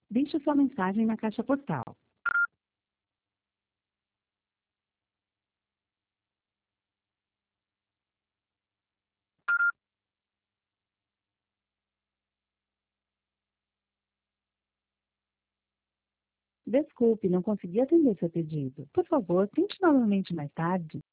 Deixe sua mensagem na caixa postal. Desculpe, não consegui atender seu pedido. Por favor, tente novamente mais tarde.